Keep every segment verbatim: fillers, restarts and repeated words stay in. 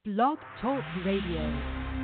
Blog Talk Radio.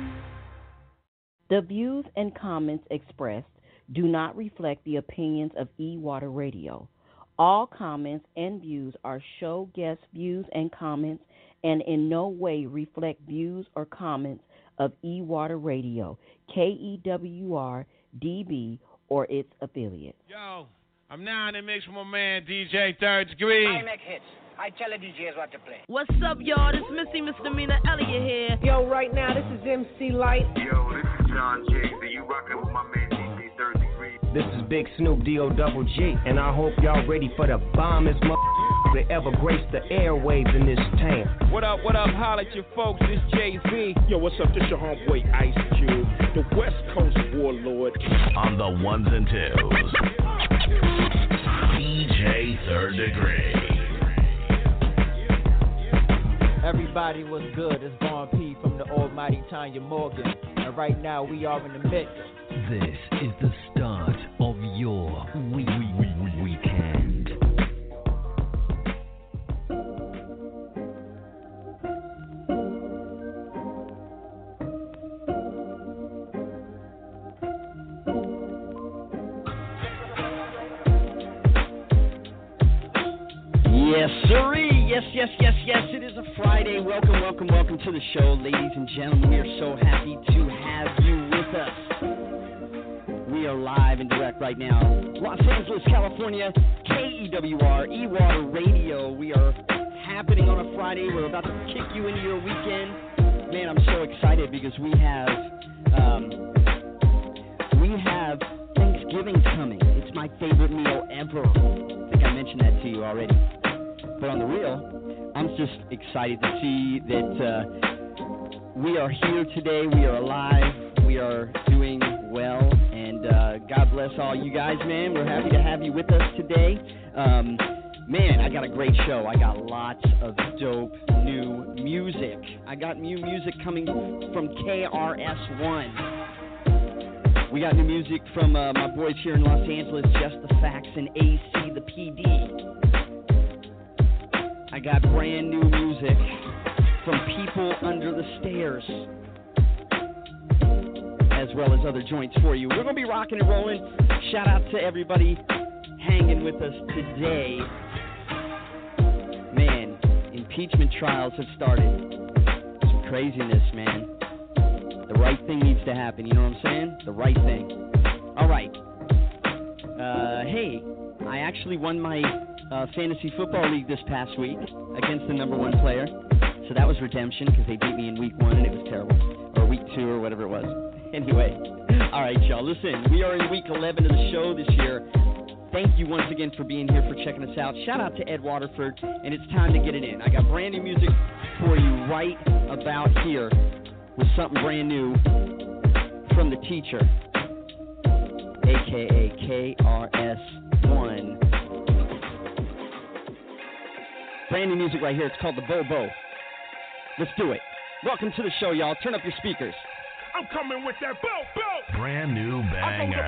The views and comments expressed do not reflect the opinions of E-Water Radio. All comments and views are show guest views and comments and in no way reflect views or comments of E-Water Radio, K E W R, D B, or its affiliates. Yo, I'm now in the mix with my man D J Third Degree. I make hits. I tell the D Js what to play. What's up, y'all? This Missy Misdemeanor Elliott here. Yo, right now, this is M C Light. Yo, this is John Jay. So you rocking with my man D J Third Degree. This is Big Snoop D O Double G, and I hope y'all ready for the bombest mother to ever grace the airwaves in this town. What up, what up? Holla at your folks. This Jay-Z. Yo, what's up? This your homeboy Ice Cube, the West Coast warlord. On the ones and twos, D J Third Degree. Everybody was good. It's Vaughn P from the almighty Tanya Morgan. And right now we are in the mix. This is the start of your wee wee wee wee weekend. Yes, sirree. Yes, yes, yes, yes. It is a Friday. Welcome, welcome, welcome to the show, ladies and gentlemen. We are so happy to have you with us. We are live and direct right now. Los Angeles, California, K E W R, E-Water Radio. We are happening on a Friday. We're about to kick you into your weekend. Man, I'm so excited because we have, um, we have Thanksgiving coming. It's my favorite meal ever. I think I mentioned that to you already. But on the real, I'm just excited to see that uh, we are here today. We are alive. We are doing well. And uh, God bless all you guys, man. We're happy to have you with us today. Um, man, I got a great show. I got lots of dope new music. I got new music coming from K R S One. We got new music from uh, my boys here in Los Angeles, Just the Facts and A C the P D. I got brand new music from People Under the Stairs, as well as other joints for you. We're going to be rocking and rolling. Shout out to everybody hanging with us today. Man, impeachment trials have started. Some craziness, man. The right thing needs to happen, you know what I'm saying? The right thing. All right. Uh, hey, I actually won my uh, fantasy football league this past week against the number one player. So that was redemption because they beat me in week one and it was terrible. Or week two or whatever it was. Anyway, all right, y'all. Listen, we are in week eleven of the show this year. Thank you once again for being here, for checking us out. Shout out to Ed Waterford, and it's time to get it in. I got brand new music for you right about here with something brand new from the teacher, a k a. K R S One. Brand new music right here. It's called The Bobo. Let's do it. Welcome to the show, y'all. Turn up your speakers. I'm coming with that Bobo. Brand new banger.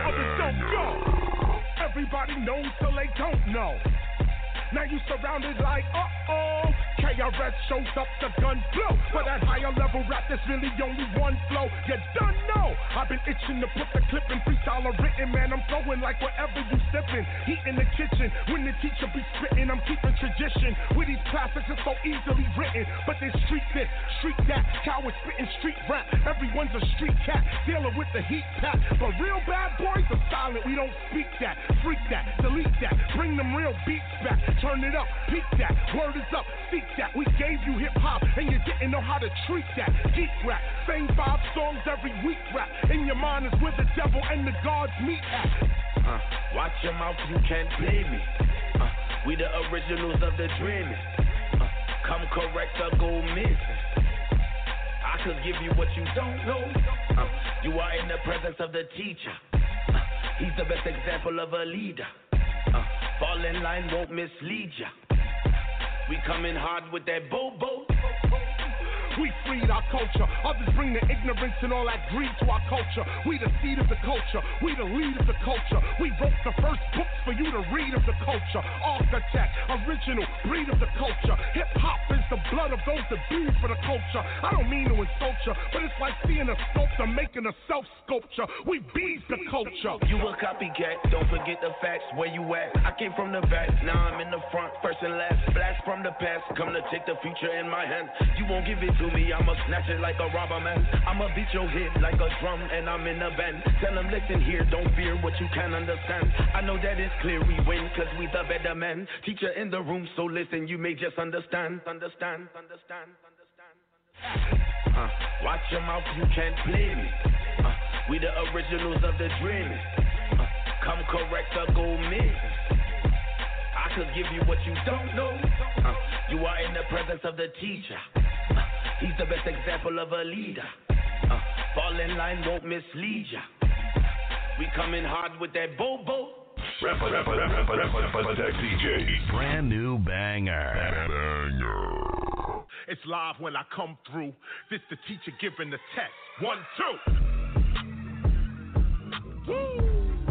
Everybody knows till they don't know. Now you surrounded like, uh-oh. K R S shows up, the gun blow. For that higher level rap, there's really only one flow. You done know. I've been itching to put the clip in freestyle or written. Man, I'm flowing like wherever you sipping. Heat in the kitchen. When the teacher be spitting, I'm keeping tradition. With these classics, it's so easily written. But they street this, street that. Cowards spitting street rap. Everyone's a street cat. Dealing with the heat pack. But real bad boys are silent. We don't speak that. Freak that. Delete that. Bring them real beats back. Turn it up. Peak that. Word is up. Seek that. We gave you hip-hop and you didn't know how to treat that. Geek rap. Same five songs every week rap. In your mind is where the devil and the gods meet at. Uh, watch your mouth, you can't play me. Uh, we the originals of the dreaming. Uh, come correct or go missing. I could give you what you don't know. Uh, you are in the presence of the teacher. Uh, he's the best example of a leader. Uh, fall in line won't mislead ya. We coming hard with that bobo. We freed our culture. Others bring the ignorance and all that greed to our culture. We the seed of the culture. We the lead of the culture. We wrote the first books for you to read of the culture. Architect, original, breed of the culture. Hip hop is the blood of those that bleed for the culture. I don't mean to insult you, but it's like seeing a sculptor making a self sculpture. We beat the culture. You a copycat, don't forget the facts. Where you at? I came from the back, now I'm in the front, first and last. Blast from the past, come to take the future in my hand. You won't give it to me, I'ma snatch it like a robber man. I'ma beat your head like a drum, and I'm in the band. Tell them listen here, don't fear what you can't understand. I know that it's clear we win, cause we the better men. Teacher in the room, so listen, you may just understand, understand, understand, understand, understand. Uh, watch your mouth, you can't play me. Uh, we the originals of the dream. Uh, come correct or go missing. I could give you what you don't know. Uh, you are in the presence of the teacher. Uh, he's the best example of a leader. Uh, fall in line, won't mislead ya. We coming hard with that bobo. Repotech D J. Brand new banger. Banger. It's live when I come through. This the teacher giving the test. One, two. Woo.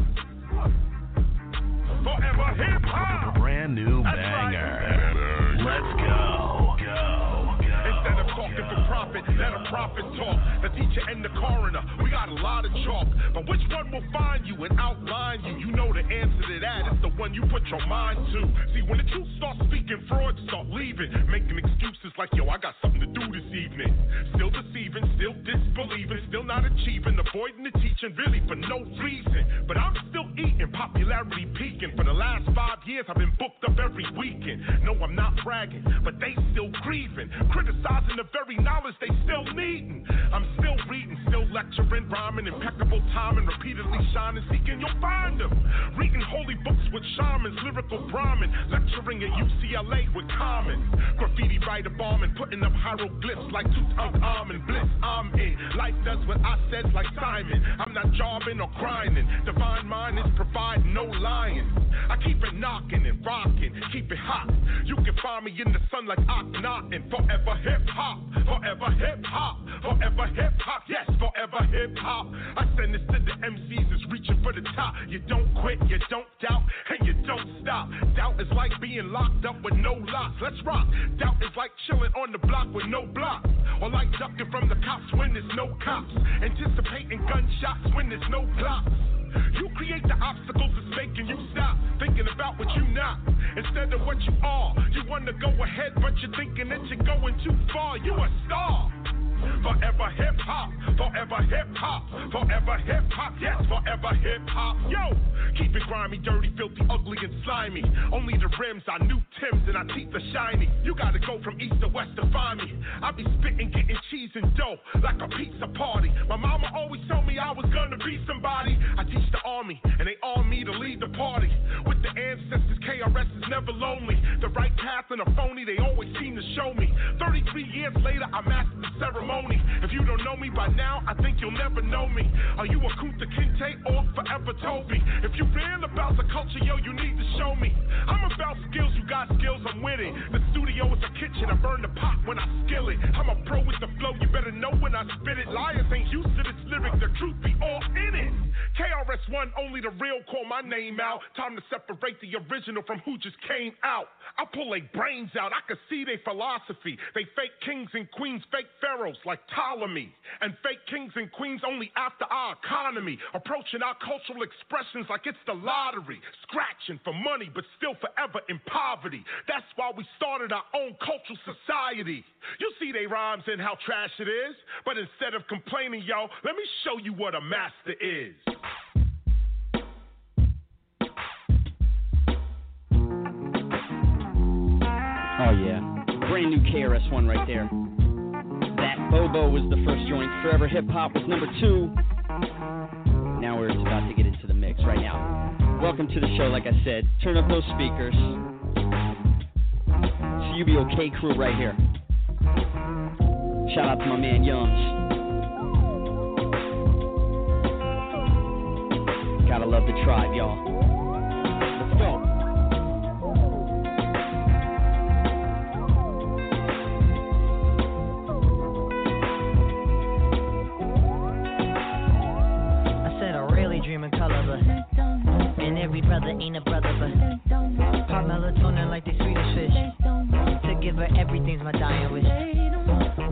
Forever hip hop. Brand new banger. Right. Let's go. Go. Go. Instead of talking go. to profit, let a prophet talk. The teacher and the coroner, we got a lot of chalk. But which one will find you and outline you? You know the answer to that. It's the one you put your mind to. See, when the truth starts speaking, fraud start leaving. Making excuses like, yo, I got something to do this evening. Still deceiving, still disbelieving, still not achieving, avoiding the teaching really for no reason. But I'm still eating, popularity peaking. For the last five years, I've been booked up every weekend. No, I'm not bragging, but they still grieving. Criticizing the very knowledge they still needing. I'm still reading, still lecturing, rhyming, impeccable timing, repeatedly shining, seeking, you'll find them. Reading holy books with shamans, lyrical Brahmin, lecturing at U C L A with common. Graffiti writer bombing, putting up hieroglyphs like Tutankhamun bliss. I'm in, life does what I said like Simon. I'm not jobbing or grinding. Divine mind is providing, no lying. I keep it knocking and rocking, keep it hot. You can find me in the sun like Akhenaten. Forever hip hop, forever hip hop, forever hip hop, yes, forever hip hop. I send this to the M Cs that's reaching for the top. You don't quit, you don't doubt, and you don't stop. Doubt is like being locked up with no locks. Let's rock. Doubt is like chilling on the block with no blocks, or like ducking from the cops when there's no cops. Anticipating gunshots when there's no clocks. You create the obstacles that's making you stop thinking about what you not instead of what you are. You want to go ahead, but you're thinking that you're going too far. You a star. Forever hip hop, forever hip hop, forever hip hop, yes, forever hip hop. Yo, keep it grimy, dirty, filthy, ugly, and slimy. Only the rims, I new Timbs, and our teeth are shiny. You gotta go from east to west to find me. I be spitting, getting cheese and dough like a pizza party. My mama always told me I was gonna be somebody. I teach the army, and they arm me to lead the party. With the ancestors, K R S is never lonely. The right path and a phony, they always seem to show me. thirty-three years later, I mastered the ceremony. If you don't know me by now, I think you'll never know me. Are you a Kunta Kinte or Forever Toby? If you real about the culture, yo, you need to show me. I'm about skills, you got skills, I'm with it. The studio is a kitchen, I burn the pot when I skill it. I'm a pro with the flow, you better know when I spit it. Liars ain't used to this lyric, the truth be all in it. K R S One, only the real call my name out. Time to separate the original from who just came out. I pull their brains out, I can see their philosophy. They fake kings and queens, fake pharaohs like Ptolemy. And fake kings and queens only after our economy. Approaching our cultural expressions like it's the lottery. Scratching for money, but still forever in poverty. That's why we started our own cultural society. You see they rhymes and how trash it is. But instead of complaining, yo, let me show you what a master is. Oh yeah, brand new K R S One right there. That Bobo was the first joint. Forever Hip Hop was number two. Now we're about to get into the mix right now. Welcome to the show, like I said. Turn up those speakers. It's U B O K crew right here. Shout out to my man Youngs. Gotta love the tribe, y'all. Let's go. And every brother ain't a brother, but pop melatonin like they Swedish fish.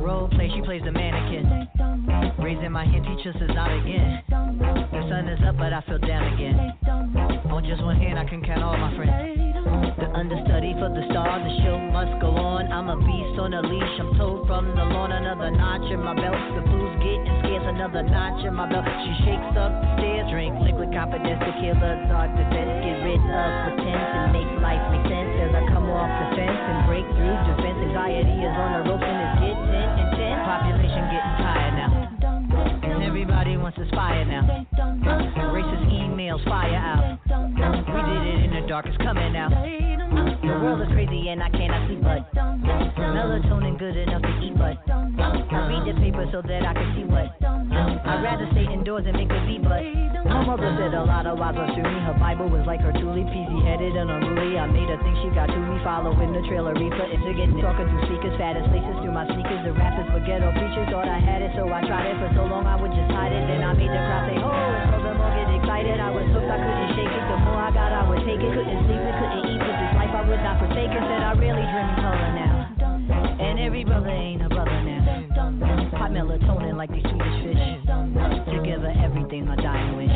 role play, she plays the mannequin. Raising my hand, teach us is not again. The sun is up, but I feel down again. On just one hand, I can count all my friends. The understudy for the star, the show must go on. I'm a beast on a leash, I'm told from the lawn. Another notch in my belt, the blues getting scarce. Another notch in my belt, she shakes up the stairs. Drink liquid confidence to kill the dark defense. Get rid of pretense and make life make sense. As I come off the fence and break through defense. Anxiety is on the ropes and it's getting intense. Population getting tired now, and everybody wants to spire now. Racist emails fire out. We did it in the dark, it's coming out. The world is crazy and I cannot sleep, but melatonin good enough to eat, but I read the paper so that I can see what I'd rather stay indoors and make a beat, but my mother said a lot of wise words to me. Her Bible was like her truly peasy headed and unruly. I made her think she got to me, following the trailer reaper into getting talking through speakers, fattest laces through my sneakers. The rappers were ghetto preachers, thought I had it, so I tried it for so long I would just hide it. Then I made the crowd say, oh, and so the more get excited. I was hooked, I couldn't shake it. The more I got, I would take it. Couldn't sleep, it couldn't eat, but this life I would not forsake it. Said I really dream color now, and every brother ain't a brother now. Pop melatonin like these Swedish fish. Together everything I dying wish.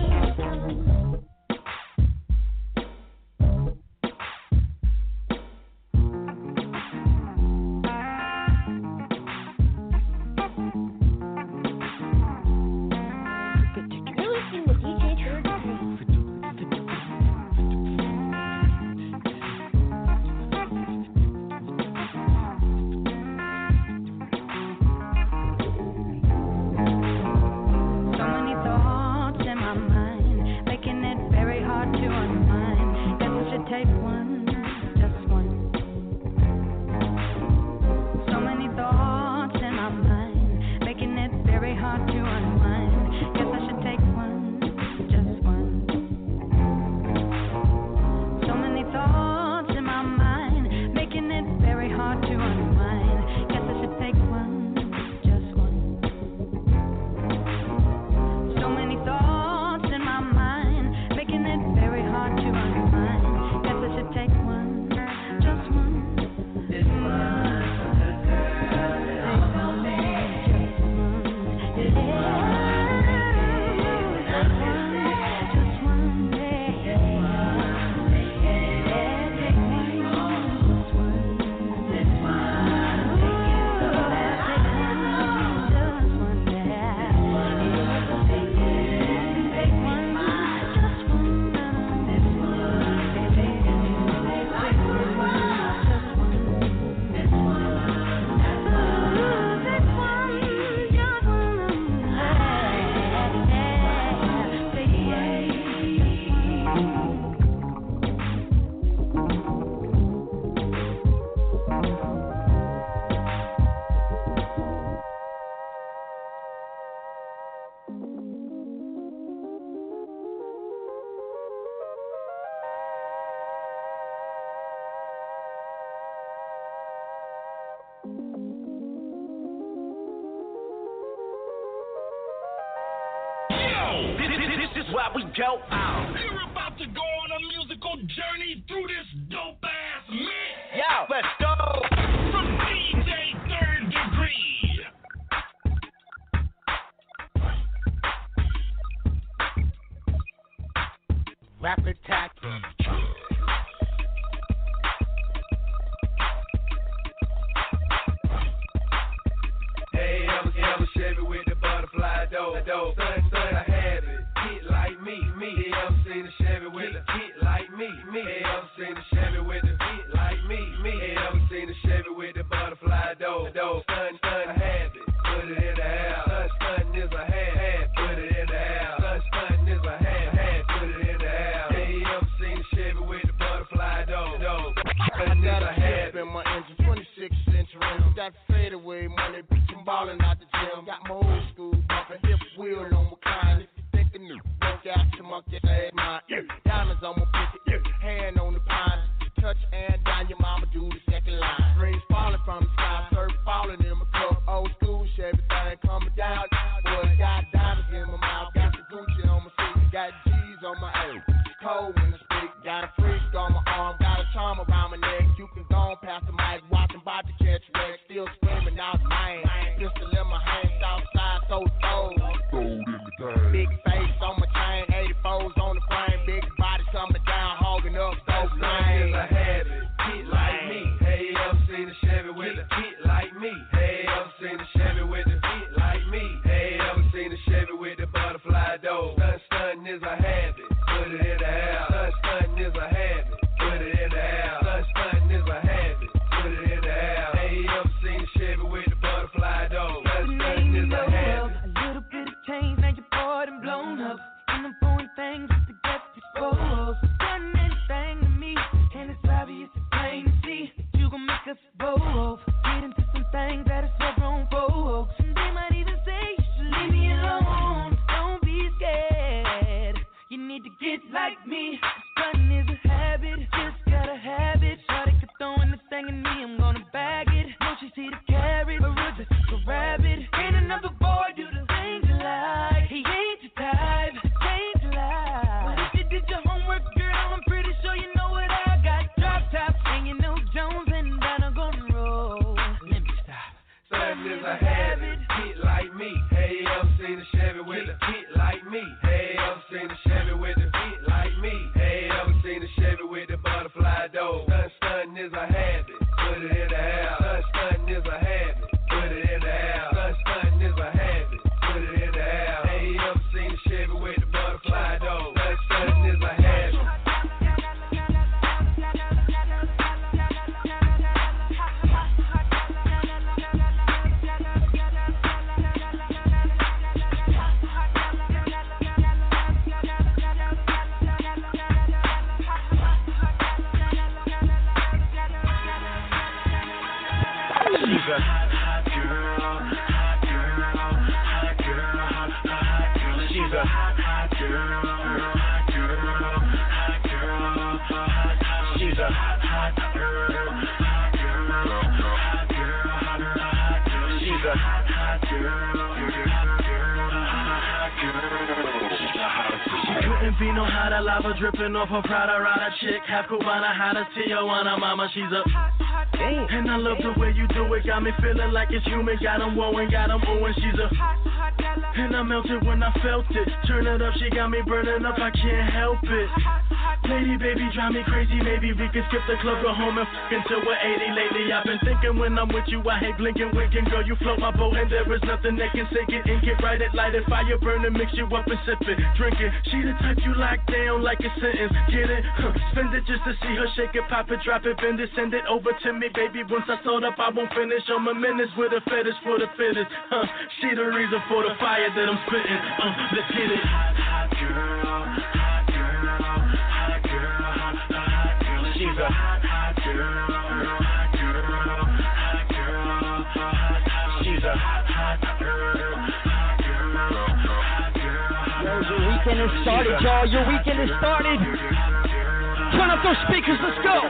We go out. We're about to go on a musical journey through this dope ass mix. Yo, let's go. From D J Third Degree. Rap Attack. Hey, I was, I was Chevy with the butterfly dough. Dough, son, son, I have it. Like me, me, they ever seen a Chevy with a hit like me, me, they ever seen a Chevy with a hit like me, me, they ever seen a Chevy with the butterfly dough, dough, stun, stun, I have it, put it in the house, stun, stun is a have, have, put it in the house, stun, stun is a have, have, put it in the house, they ever seen a Chevy with the butterfly dough, dough, stun is a have. In my engine, twenty-six inch rims, got fade away money, bitch, I'm ballin' out the gym, got my old school bumpin', hip wheel on my kind. Got to my get ass my ear. Diamonds on my pinky ear. Hand on the pine. Touch and down your mama do the second line. Rains falling from the sky. Surf falling in my cup. Old school Chevy thing coming down. Boy, got diamonds in my mouth. Got the Gucci on my seat. Got G's on my ass. Cold when I speak. Got a freak on my arm. Got a charm around my neck. You can go on past the mic. Watching about to catch wreck. Still screaming out my so throw. Big face on my chain, eighty-fours on the frame, big body coming down, hogging up those lanes. I have it, get like me. Hey, ever seen a Chevy with a get like me? Hey, ever seen a Chevy with a get like me? Hey, ever seen a Chevy with the butterfly door? Stun, stun is a habit, put it in the house. Stun, stun is a habit, put it in the house. Stun, stun is a habit, put it in the house. Hey, ever seen a Chevy with the butterfly door? Stun, stun is a habit. A little bit of change, now you're bored and blown up. And I'm throwing things just to get exposed. Done anything to me, and it's obvious, it's plain to see. You gon' make us both get into some things that are so grown folks. And they might even say you should leave me alone. Don't be scared, you need to get like me. Stunting is a habit, just gotta have it. Shawty could throw anything in me, I'm gonna bag it. No, she see the carrot, but we're just a rabbit. Ain't another boy do the things you like. He ain't your type, change your life. But if you did your homework, girl, I'm pretty sure you know what I got. Drop top, and you know Jones, and then I'm gonna roll. Let me stop. Stunting is a habit, get like me. Hey, ever seen a Chevy with a get like me? Hey, ever seen a Chevy with a get like me? Hey, ever seen a Chevy with the butterfly door? Stun, stun is a habit, put it in the house. Stun, stun is a habit, put it in the house. Stun, stun is a habit, put it in the house. Hey, ever seen a Chevy with the butterfly door? Stun, stun is a habit. She's a hot girl, hot girl, hot girl, hot, hot girl. She's a hot, hot girl, hot girl, hot girl, hot. She's a hot, hot girl, hot girl, hot girl, hot, hot girl. She's a hot, hot girl, hot girl. She couldn't be no hotter, lava dripping off her Prada Rada chick. Half Cubana, hotter Tijuana mama. She's a damn. And I love the way you do it, got me feeling like it's human. Got 'em wooing, got 'em oohing. She's a and I melted when I felt it. Turn it up, she got me burning up, I can't help it. Lady, baby, drive me crazy. Maybe we can skip the club, go home and f*** until we're eighty. Lately, I've been thinking when I'm with you, I hate blinking, winking. Girl, you float my boat, and there is nothing that can sink it and get right it, light it, fire burning, mix you up and sip it, drink it. She the type you lock down like a sentence. Get it? Huh. Spend it just to see her shake it, pop it, drop it, bend it, send it over to me, baby. Once I sold up, I won't finish. On my minutes with a fetish for the fittest. Huh. She the reason for the fire that I'm spitting. Uh, let's get it. Hot, hot girl, hot girl, hot girl, hot, hot girl. She's a hot, hot girl, hot girl, hot girl, hot. She's a hot, hot girl, hot girl, hot girl. Yo, your weekend is started, y'all. Your weekend is started. Turn up those speakers. Let's go.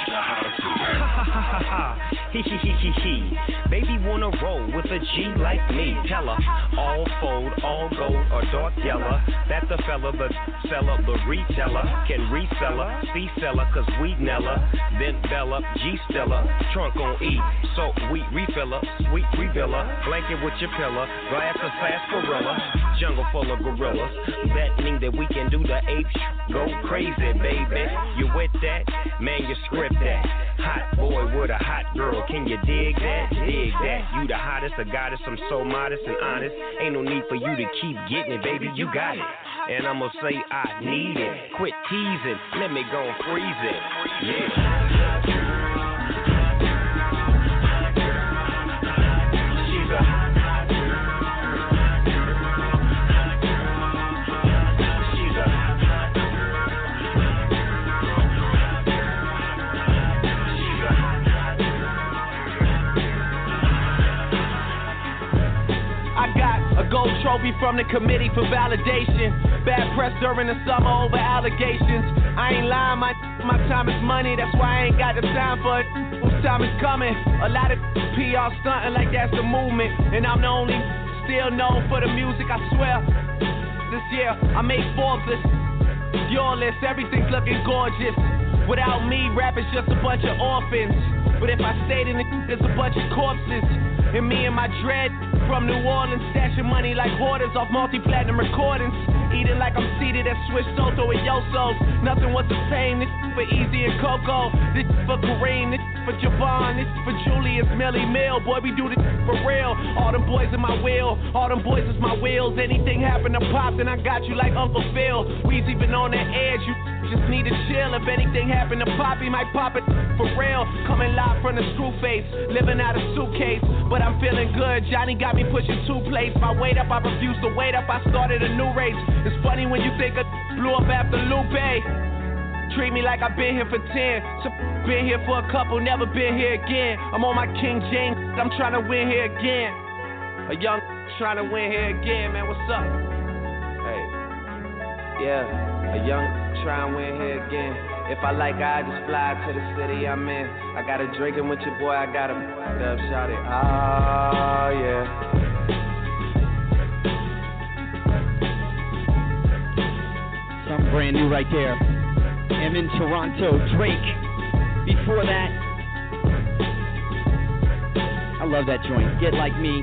Hee hee hee hee hee. Baby wanna roll with a G like me. Tell her all fold, all gold or dark yellow. That's the fella, the seller, the retailer. Can resell her, C seller, cause we Nella. Bent Bella, G Stella, trunk on E. So we refiller, sweet refiller. Blanket with your pillar, glass of fast gorilla. Jungle full of gorillas. That mean that we can do the apes. Go crazy, baby. You with that? Man, you script that. Hot boy with a hot girl, can you dig that? Dig that. You the hottest, the goddess, I'm so modest and honest. Ain't no need for you to keep getting it, baby, you got it. And I'ma say I need it. Quit teasing, let me go and freeze it. Yeah. She's a hot, hot girl. She's a hot, hot girl. She's a hot, hot girl. I got a gold trophy from the committee for validation. Bad press during the summer over allegations. I ain't lying, my my time is money. That's why I ain't got the time for it. Whose time is coming? A lot of P R stunting like that's the movement. And I'm the only still known for the music, I swear. This year, I made Forbes list, your list, everything's looking gorgeous. Without me, rap is just a bunch of orphans. But if I stayed in the there's a bunch of corpses. And me and my dread from New Orleans, stashing money like hoarders off multi-platinum recordings. Eating like I'm seated at Swiss Soto and Yosos. Nothing was the same, this for Easy and Coco. This for Kareem, this for Javon, this for Julius, Millie Mill. Boy, we do this for real. All them boys in my wheel, all them boys is my wheels. Anything happen to Pop, then I got you like Uncle Phil. We's even on the edge, you just need to chill. If anything happened to Pop, he might pop it for real. Coming live from the screw face, living out a suitcase. But I'm feeling good, Johnny got me pushing two plates. My weight up, I refused to wait up, I started a new race. It's funny when you think I blew up after Lupe. Treat me like I've been here for ten. So been here for a couple, never been here again. I'm on my King James, I'm trying to win here again. A young trying to win here again, man, what's up? Hey, yeah, a young trying to win here again. If I like, I just fly to the city I'm in. I got a drinking with your boy, I got him up, shout it. Oh, yeah. Something brand new right there. I'm in Toronto, Drake. Before that, I love that joint. Get Like Me.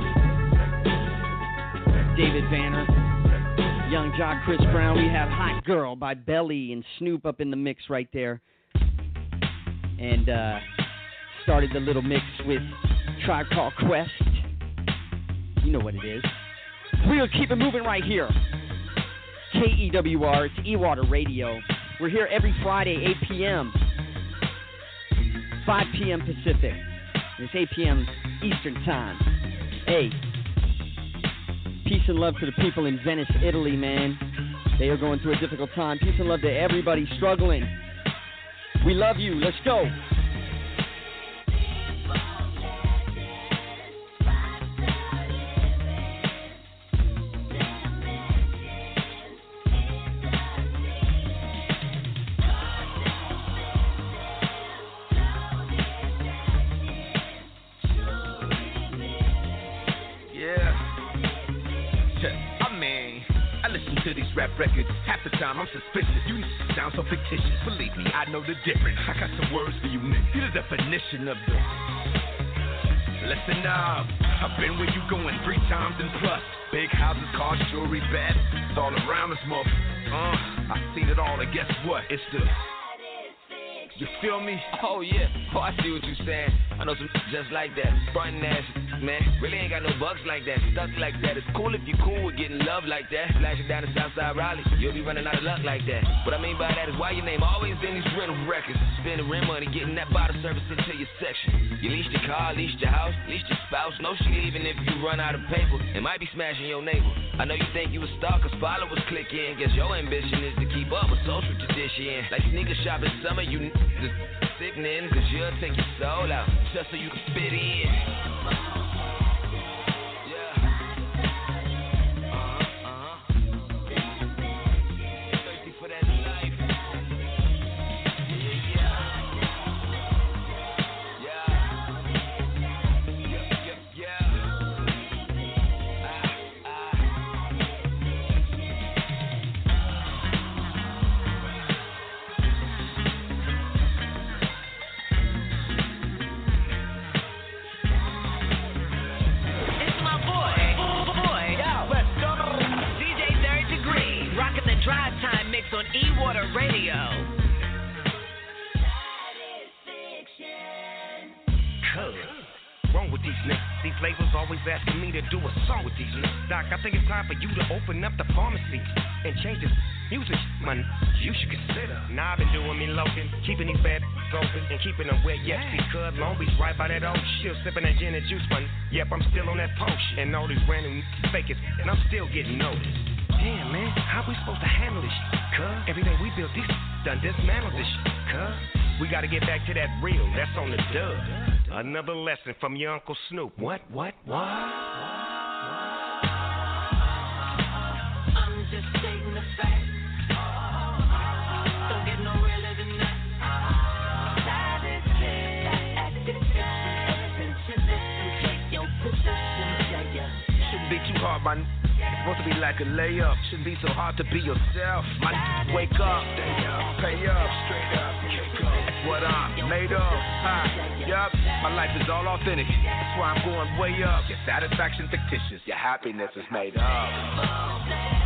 David Banner. Young Jock, Chris Brown. We have Hot Girl by Belly and Snoop up in the mix right there. And uh, started the little mix with Tribe Called Quest. You know what it is. We'll keep it moving right here. K E W R, it's E-Water Radio. We're here every Friday, eight p.m. five p.m. Pacific. And it's eight p.m. Eastern Time. Hey, peace and love to the people in Venice, Italy, man. They are going through a difficult time. Peace and love to everybody struggling. We love you. Let's go. Records. Half the time I'm suspicious. You sound so fictitious. Believe me, I know the difference. I got some words for you, nigga. You're the definition of the. Listen up. I've been where you going three times and plus. Big houses, cars, jewelry, bad. It's all around this motherfucker. Uh, I've seen it all, and guess what? It's the. You feel me? Oh yeah, oh I see what you saying. I know some just like that, frontin' ass, man. Really ain't got no bucks like that, stuck like that. It's cool if you cool with getting love like that. Flashing down the Southside Raleigh, you'll be running out of luck like that. What I mean by that is why your name always in these rental records. Spending rent money, getting that bottle service into your section. You leased your car, leased your house, leased your spouse. No she leaving if you run out of paper. It might be smashing your neighbor. I know you think you a star cause followers click in. Guess your ambition is to keep up with social tradition. Like sneaker shop in summer, you just sickening, cause you'll take your soul out just so you can fit in. On E-Water Radio. Cuz, wrong with these niggas. These labels always asking me to do a song with these niggas. Doc, I think it's time for you to open up the pharmacy and change this music, man. You should consider. Now I've been doing me loafing, keeping these bad open and keeping them wet. Yes, see, cuz Long Beach right by that old shit, sipping that gin and juice, man. Yep, I'm still on that potion and all these random fake it, and I'm still getting noticed. Damn, man, how we supposed to handle this shit, cuz? Everything we built, this done dismantled this shit, cuz. We gotta get back to that real, that's on the dub. Another lesson from your Uncle Snoop. What, what, what? I'm just stating the facts. Don't get no realer than that. Shouldn't be too hard, man. It's supposed to be like a layup. Shouldn't be so hard to be yourself. My wake up, stay up, pay up, straight up, that's what I'm made of. Huh? Yup, my life is all authentic. That's why I'm going way up. Your satisfaction fictitious. Your happiness is made up.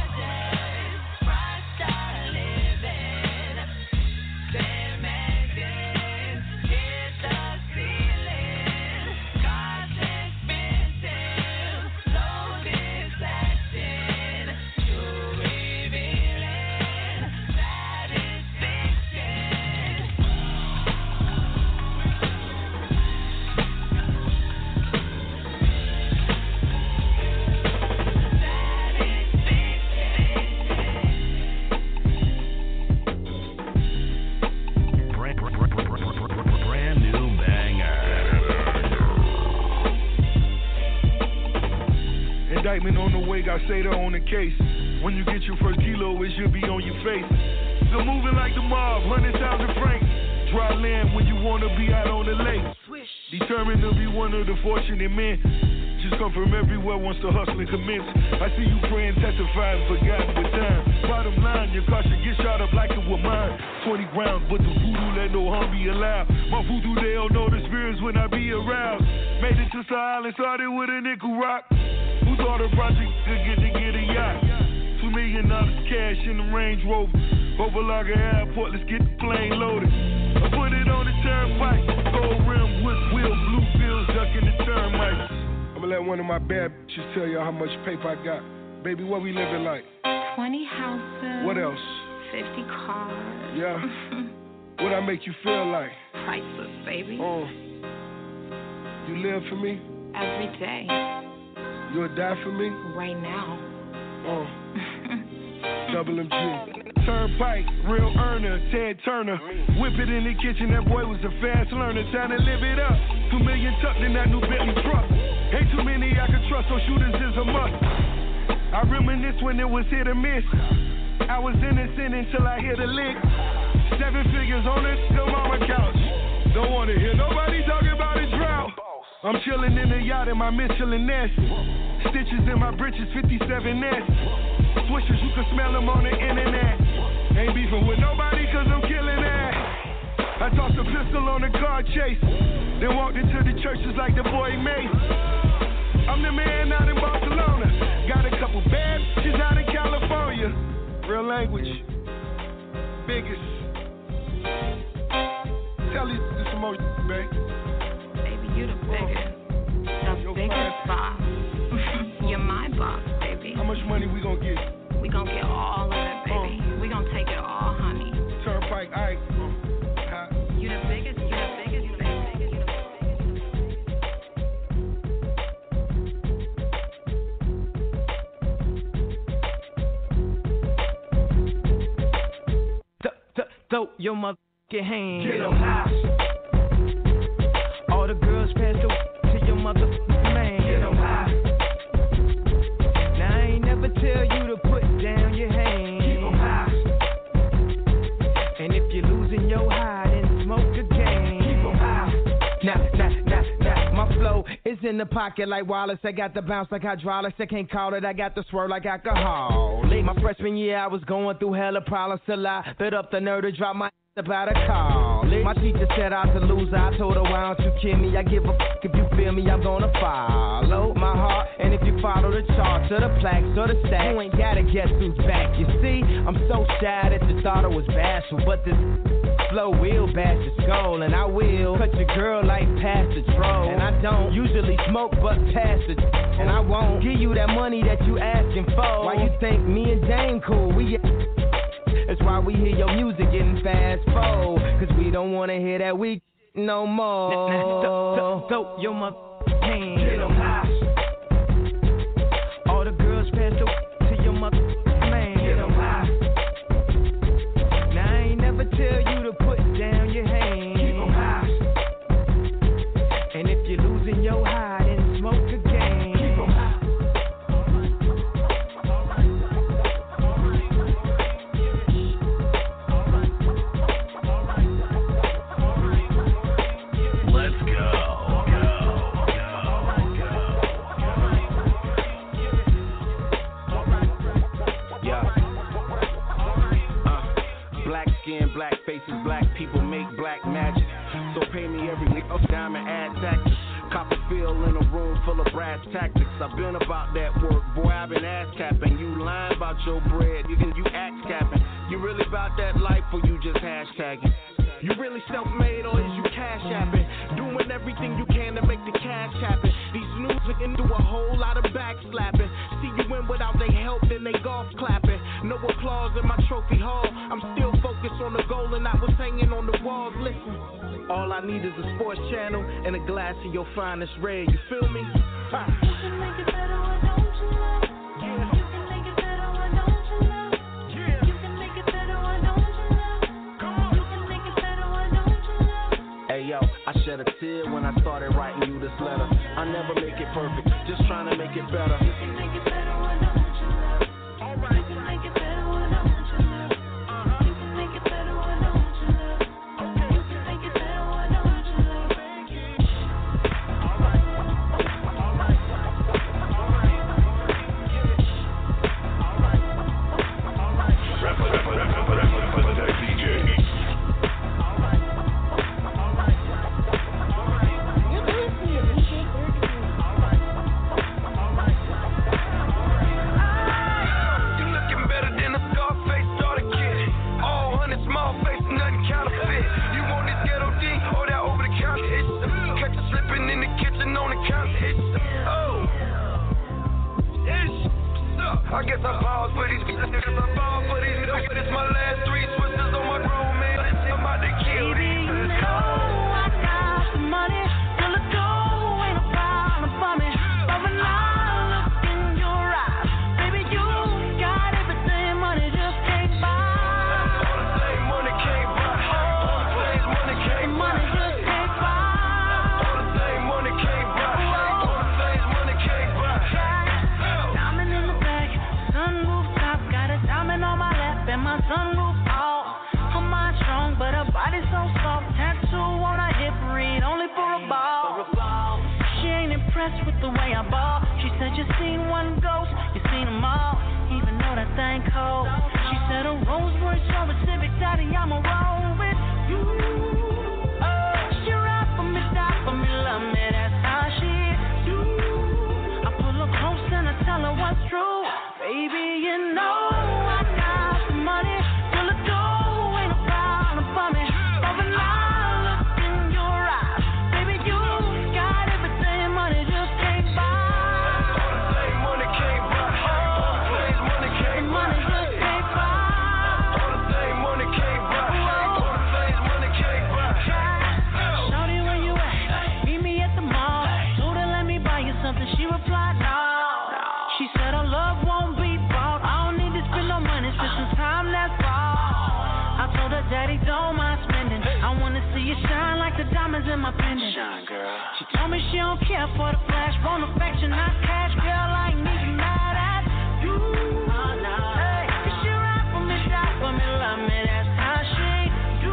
On the way, got Seda on the case. When you get your first kilo, it should be on your face. Still moving like the mob, hundred thousand francs. Dry land when you wanna be out on the lake. Determined to be one of the fortunate men. Just come from everywhere once the hustling commence. I see you praying, testifying, forgotten with time. Bottom line, your car should get shot up like it was mine. twenty rounds, but the voodoo let no harm be allowed. My voodoo, they don't know the spirits when I be around. Made it to Star Island, started with a nickel rock. Who thought a project could get to get a yacht? Two million dollars cash in the Range Rover. Over Lager Airport, let's get the plane loaded. I put it on the turnpike. Gold rim, wood wheel, blue bills, ducking the termites. I'ma let one of my bad bitches tell y'all how much paper I got. Baby, what we living like? twenty houses. What else? fifty cars. Yeah. What I make you feel like? Priceless, baby. Oh. You live for me? Every day. You'll die for me? Right now. Oh. Double M G. Turnpike, real earner, Ted Turner. Whip it in the kitchen, that boy was a fast learner. Time to live it up. Two million tucked in that new Bentley truck. Ain't too many I can trust, so shooters is a must. I reminisce when it was hit or miss. I was innocent until I hit a lick. Seven figures on it, still on my couch. Don't wanna hear nobody talking about a drought. I'm chilling in the yacht in my Michelin nest. Stitches in my britches, fifty-seven S. Swishers, you can smell them on the internet. Ain't beefing with nobody cause I'm killing that. I tossed a pistol on a car chase. Then walked into the churches like the boy Mace. I'm the man out in Barcelona. Got a couple bad bitches out in California. Real language. Biggest. Tell these some more, babe. You the biggest, the biggest boss. You're my boss, baby. How much money we gonna get? We gonna get all of it, baby. Uh, we gonna take it all, honey. Turnpike, alright. Uh, you the biggest, you the biggest, you the biggest, you the biggest. Throw your motherfucking hand. Get 'em high. All the girls pass the to your motherfucking man. Get 'em high. Now I ain't never tell you to put down your hand. Keep 'em high. And if you're losing your high, then smoke again. Keep 'em high. Nah, nah, nah, nah. My flow is in the pocket like Wallace. I got the bounce like hydraulics. I can't call it. I got the swirl like alcohol. Late my freshman year, I was going through hella problems till I bit up the nerve to drop my about a call. My teacher said I was a loser. I told her, why don't you kill me? I give a fuck if you feel me. I'm gonna follow my heart. And if you follow the charts or the plaques or the stacks, you ain't gotta guess who's back. You see, I'm so shy that you thought I was bashful, but this flow will bash your skull, and I will cut your girl like past the troll. And I don't usually smoke, but pass the and I won't give you that money that you asking for. Why you think me and Dame cool? We That's why we hear your music getting fast forward, cause we don't wanna hear that weak no more. Throw your mother hand. Get 'em high. All the girls pass the to your mother man. Get 'em high. Now I ain't never tell you to put down your hand. Keep 'em high. And if you're losing your high, then smoke again. Keep 'em high. Black faces, black people make black magic. So pay me every nigga diamond brass tactics. I've been about that work, boy. I've been ass capping. You lying about your bread, you can you axe capping. You really about that life, or you just hashtagging? You really self-made, or is you cash apping? Doing everything you can to make the cash happen. These news can do a whole lot of backslapping. See you win without they help, then they golf clapping. No applause in my trophy hall. I'm still focused on the goal and I was hanging on the walls. Listen, all I need is a sports channel and a glass of your finest red. You feel me? Ha. You can make it better, why don't you love? Yeah. You can make it better, why don't you love? Yeah. You can make it better, why don't you love? Come on. You can make it better, why don't you love? Hey yo, I shed a tear when I started writing you this letter. I never make it perfect, just trying to make it better. You can make it better, why don't you love? All right. You can make it better, why don't you love? Uh-huh. You can make it better, why don't you love? Okay. You can make it better, why don't you love? All right. All right. All right. All right. All right. Rap, rap, rap, rap, rap, rap, that D J. All right. All right. All right. You listen to this shit. All right. All right. You looking better than a Scarface starter kid. All hundred small face, nothing counterfeit. You want this ghetto D or that over the counter? It's catch you slipping in the kitchen on the counter. It's oh, it's up. I guess I pause for these. I guess I pause for these. It's my last three switches on my grown man. I'm about to kill these. I got the money, till the dough ain't a problem for me. But when I look in your eyes, baby, you got everything money just can't buy. All the same money can't buy. All the same money can't buy. Money just can't buy. All the same money can't buy. All the same money can't buy. Diamond in the back, sunroof top, got a diamond on my lap and my sunroof off. Her mind strong, but her body so soft. Tattoo on her hip, read only for a ball. She ain't impressed with the way I ball. She said you seen one ghost, you seen them all, even though that thing cold. She said a Rolls Royce or a Civic, daddy, I'ma roll with you. Oh, she ride for me, die for me, love me, that's how she do. I pull her close and I tell her what's true. Baby, you know I got the money, till the dough ain't a problem for me. But when I look in your eyes, baby, you got everything money just can't buy. All the same money can't buy. All the same money can't buy. Money just can't buy. All the same money can't buy. All the same money can't buy. Shorty, where you at? Meet me at the mall. Told her let me buy you something. She replied no. She said her love won't be bought. I don't need to spend no money, spend some time, that's all. I told her daddy don't mind spending. I wanna see you shine like the diamonds in my pendant. Shine, girl. She told me she don't care for the flash, want affection, not cash. Girl, I ain't even mad at you. Hey, 'cause she ride for me, die for me, love me, that's how she do.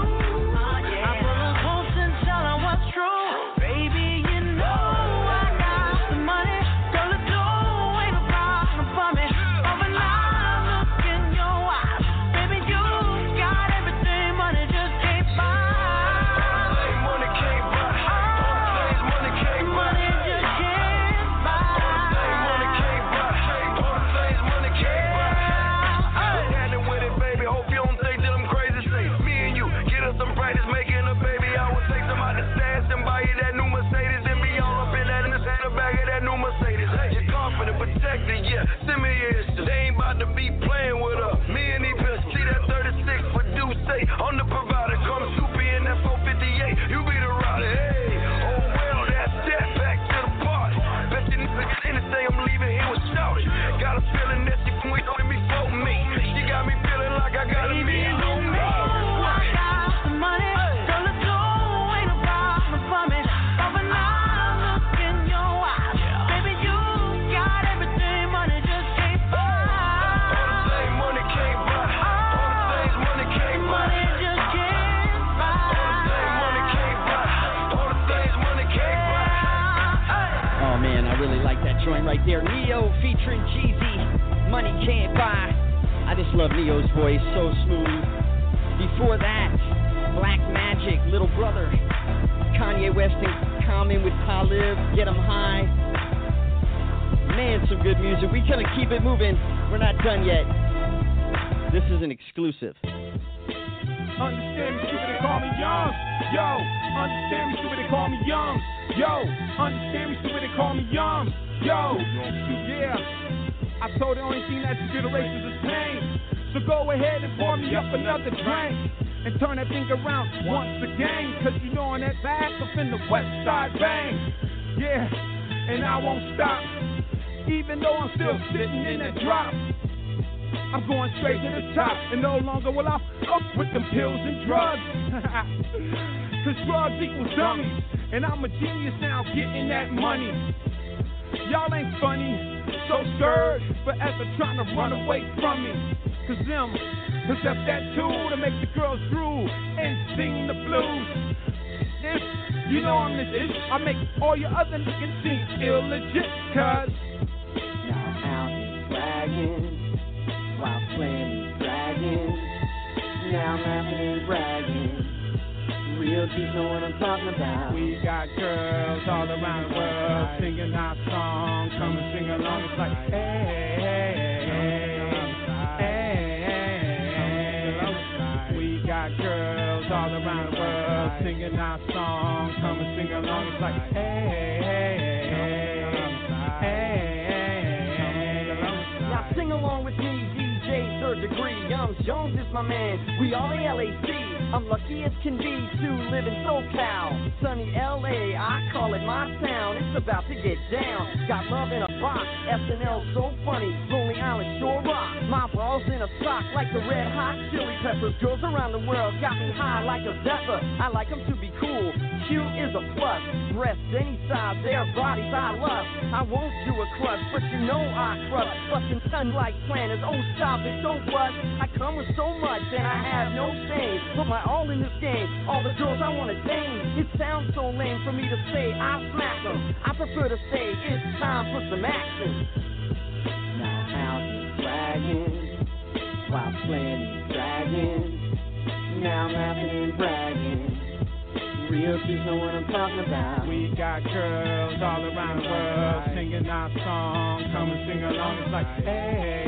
I pull her close and tell her what's true. Baby, you know I got the money, till the dough ain't a problem for me. But when I look in your eyes, baby, you got everything money just can't buy. All the same money can't buy. All the same money can't buy. Money just can't buy. All the same money can't buy. All the same money can't buy. Standing with it, baby. Hope you don't think that I'm crazy. Say me and you get us some practice making a baby. I would take some out the stash and buy you that new Mercedes and be all up in that in the back of that new Mercedes. You're confident, protected, yeah. Send me your issue. They ain't about to be playing with her. Me and these bitches see that thirty-six for do say I'm the provider. Come soupy in that four fifty-eight. You be the rider. Hey, oh well, that's that. Back to the party. Bet you niggas anything I'm leaving here with shouting. Got a feeling that she can wait on me for me. She got me feeling like I got a Baby, man you on me. know I got the money, till the dough ain't a problem for me. But when I look in your eyes, baby, you got everything money just can't buy. All the same money can't buy. All the same money can't buy. Money just can't buy. All the same money can't buy. All the same money can't buy. Oh man, I really like that joint right there. Neo featuring Jeezy, Money Can't Buy. I just love Neo's voice, so smooth. Before that, Black Magic, Little Brother, Kanye West and Common with Talib, Get 'em High. man, some good music. We gonna keep it moving. We're not done yet. This is an exclusive. Understand me, stupid, they call me young. Yo, understand me, stupid, they call me young. Yo, understand me, stupid, they call me young. Yo, yeah. I told the only thing that's generations is pain. So go ahead and pour me up another drink and turn that thing around once again. Cause you know on that back up in the West Side Bang. Yeah, and I won't stop. Even though I'm still sitting in that drop. I'm going straight to the top, and no longer will I fuck with them pills and drugs. Cause drugs equals dummies, and I'm a genius now getting that money. Y'all ain't funny, so scared, forever trying to run away from me. Cause them possess that tool to make the girls drool and sing the blues. This, you know I'm this ish, I make all your other niggas seem illegit. Cause now out is bragging. While playing these dragons, now I'm laughing and bragging. Real G's know what I'm talking about. We got girls all around the world singing our song. Come and sing along. It's like, hey, hey, hey, hey. We got girls all around the world singing our song. Come and sing along. It's like, hey, hey, hey, hey. Now sing along with me. Third degree, Young Jones is my man. We all the L A C. I'm lucky as can be to live in SoCal. Sunny L A, I call it my town. It's about to get down. Got love in a box. S N L so funny. Lonely Island sure rock. My balls in a sock like the red hot chili peppers. Girls around the world got me high like a zephyr. I like them to be cool. Cute is a plus. Breasts any size, their bodies I love. I won't do a crush, but you know I crush. Bustin' sun like planners. Oh stop it, don't rush. I come with so much and I have no shame. Put my all in this game. All the girls I wanna dame. It sounds so lame for me to say I smack them. I prefer to say it's time for some action. Now out is bragging while playing these dragons. Now I'm laughing and bragging. Real G's know what I'm talking about. We got girls all around the world singing our song. Come and sing along. It's like, hey, hey,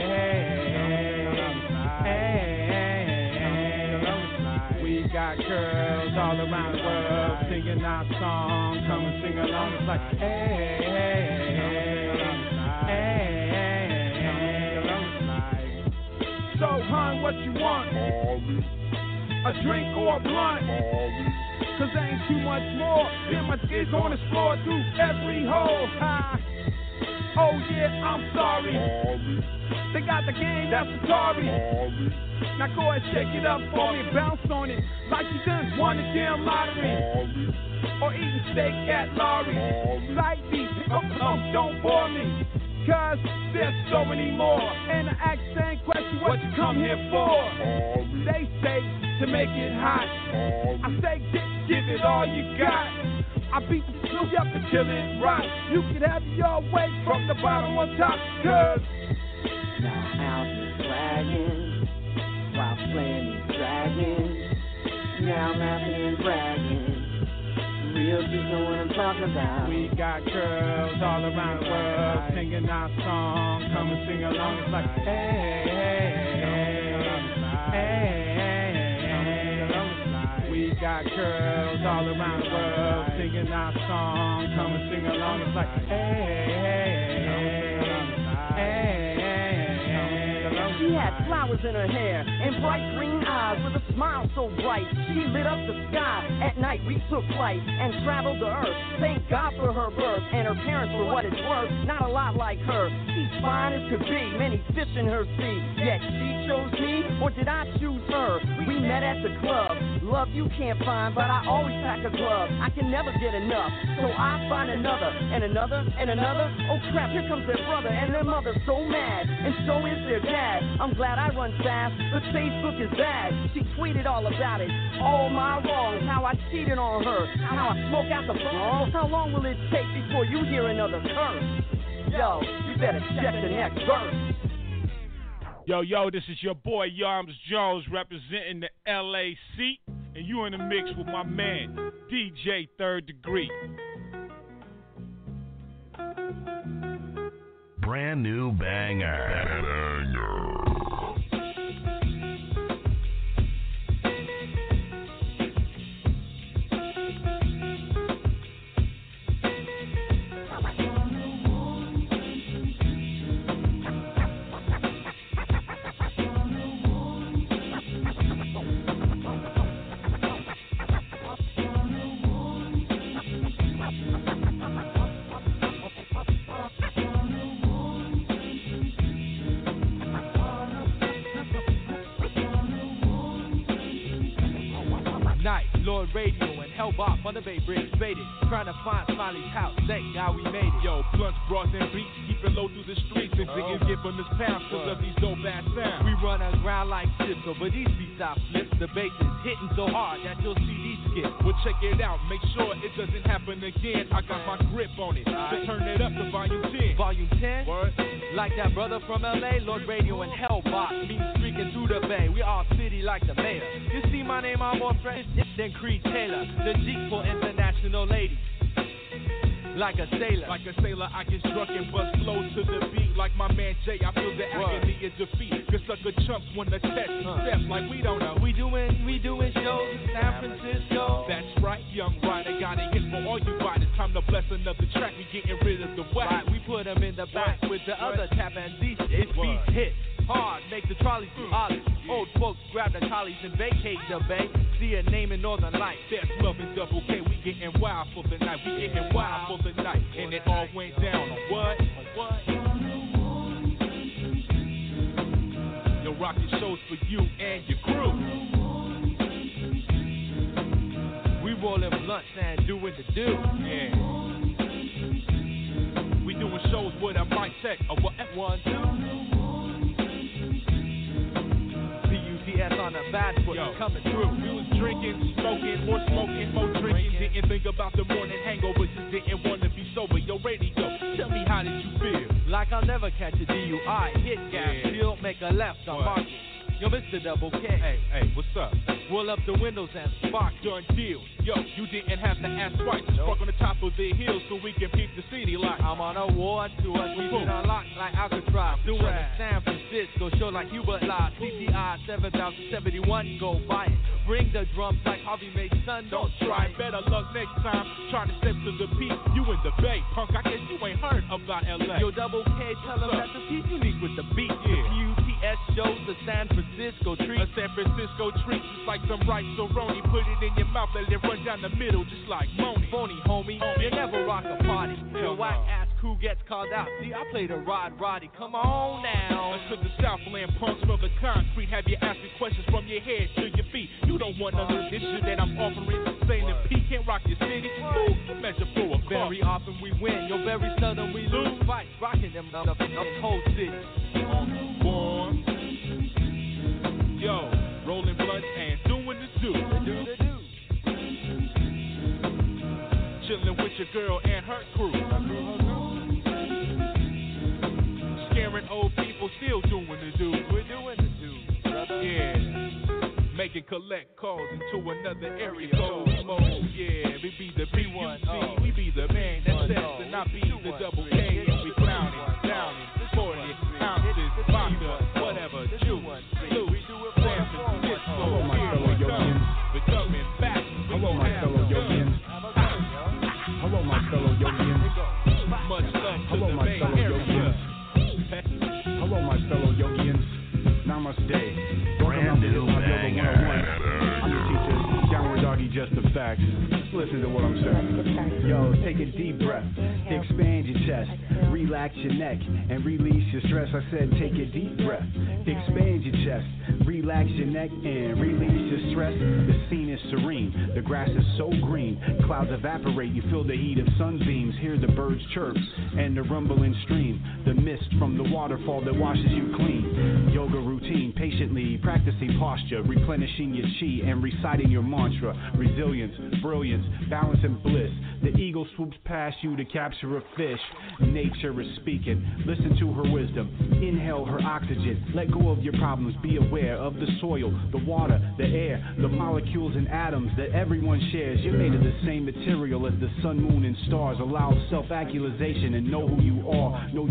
hey, hey, hey. We got girls all around the world singing our song. Come and sing along. It's like, hey, hey, hey, hey. So, hun, what you want? A drink or a blunt? Cause there ain't too much more. Then my kids on the floor through every hole. Ah. Oh yeah, I'm sorry. They got the game, that's Atari. Now go ahead, shake it up for me, bounce on it like you done won the damn lottery. Or eating steak at Lowry. Sight deep, oh, oh, don't bore me. Cause there's so many more. And I ask the same question, what you come here for? They say to make it hot. I say give it all you got. I beat the two up until it rock. You can have your way from the bottom on top. Cause now out is bragging while playing these dragons. Now I'm laughing and bragging. Real G's know what I'm talking about. We got girls all around the world singing our song. Come and sing along. It's like, hey, hey, hey, hey, hey. We got girls all around the world singing our song. Come and sing along. It's like, hey, hey, hey, hey, hey. She had flowers in her hair and bright green eyes with a smile so bright. She lit up the sky. At night we took flight and traveled the earth. Thank God for her birth and her parents for what it's worth. Not a lot like her. She's fine as could be. Many fish in her sea. Yet she chose me, or did I choose her? We met at the club. Love you can't find, but I always pack a glove. I can never get enough, so I find another and another and another. Oh crap, here comes their brother and their mother so mad, and so is their dad. I'm glad I run fast, but Facebook is bad. She tweeted all about it, all my wrongs, how I cheated on her, how I smoke out the balls. How long will it take before you hear another curse? Yo, you better check the next verse. Yo, yo, this is your boy Yarms Jones representing the L A C, and you in the mix with my man, D J Third Degree. brand new banger. Banger. Lord Radio and Hellbop on the Bay Bridge, faded. Trying to find Smiley's house, thank God we made it. Yo, blunts, bras, and beats, keep it low through the streets. And niggas give them this pounds cause of these dope ass sounds. We run aground like chips over these beats I flip. The bass is hitting so hard that you'll see these skip. Well, check it out, make sure it doesn't happen again. I got my grip on it, so turn it up to volume ten. Volume ten? Word. Like that brother from L A, Lord Radio and Hellbop. Me streaking through the bay, we all city like the mayor. You see my name, I'm more fresh than Creed Taylor. The Jeep for international ladies. Like a sailor. Like a sailor, I get drunk and bust flows to the beat. Like my man Jay, I feel the agony of defeat. Cause sucker chumps wanna test me uh. step like we don't know. We doing, we doing shows in San Francisco. That's right, young rider, got a hit for all you riders. Time to bless another track, we getting rid of the whack. Right, we put them in the back what? with the what? other tap and these It's beats hit hard, make the trolleys do ollies. Old folks grab the trolleys and vacate the bay. See a name in Northern Lights. That's Love and Double K. We getting wild for the night. We getting wild for the night. And it all went down on what? On what? Yo, rockin' shows for you and your crew. We rollin' blunts and doing the do. Yeah. We doing shows with a mic check. A what? One, two. P-U-T-S on the bad foot. Yo, coming through. We was drinking, smoking, more smoking, more drinking. Didn't think about the morning hangover, just didn't want to be sober. Yo, radio, tell me how did you feel? Like I'll never catch a D U I. Hit gas, Yeah. still make a left on market. Yo, Mister Double K. Hey, hey, what's up? Roll up the windows and spark. Done deal. Yo, you didn't have to ask twice. Just park on the top of the hill so we can peep the city like. I'm on a war tour, keeping unlocked like Alcatraz. Doing the San Francisco show like Hubert Law. C T I seven thousand seventy-one, go buy it. Bring the drums like Harvey Mason, don't try it. Better luck next time. Trying to step to the peak. You in the Bay, punk. I guess you ain't heard about L A. Yo, Double K, tell them that the P's unique with the beat. Yeah. The P U T S shows the San Francisco treat. A San Francisco treat, just like some rice roni. Put it in your mouth, let it run down the middle, just like Moni. Phony, homie, homie. You never rock a party. Your whack ass crew gets called out. See, I play the Rod Roddy. Come on now. Let's to the Southland, punks from the concrete. Have you asking questions from your head to your feet? You don't want none of this shit that I'm offering. Saying that P can't rock your city. Ooh, you measure for a car. Very often we win. Yo, very seldom we lose fights. Rocking them up the whole city. Born. Yo, rolling blunts and doing the do. The do, the do. Chilling with your girl and her crew. Her crew, her crew. Scaring old people, still doing the do. We're doing the do, brother. Yeah. Making collect calls into another area code mode. Yeah, we be the B one C. We be the man that says and not be the double K. And we clowning, downing, forty ounces, vodka, whatever, juice, blue, San Francisco. Here we come. We're coming back. Hello, my fellow Yogians. Hello, my fellow Yogians. Much love to Hello, the my Bay fellow Area. Yogians. Hello, my fellow Yogians. Namaste. Brand new banger. I'm the teacher. Downward doggy, just the facts. Listen to what I'm saying. Yo, take a deep breath. Expand your chest. Relax your neck and release your stress. I said take a deep breath. Expand your chest. Relax your neck and release your stress. The scene is serene. The grass is so green. Clouds evaporate. You feel the heat of sunbeams. Hear the birds chirp and the rumbling stream. The mist from the waterfall that washes you clean. Yoga routine. Patiently practicing posture. Replenishing your chi and reciting your mantra. Resilience, brilliance, balance and bliss. The eagle swoops past you to capture a fish. Nature is speaking. Listen to her wisdom. Inhale her oxygen. Let go of your problems. Be aware of the soil, the water, the air, the molecules and atoms that everyone shares. You're made of the same material as the sun, moon, and stars. Allow self-actualization and know who you are. Know your past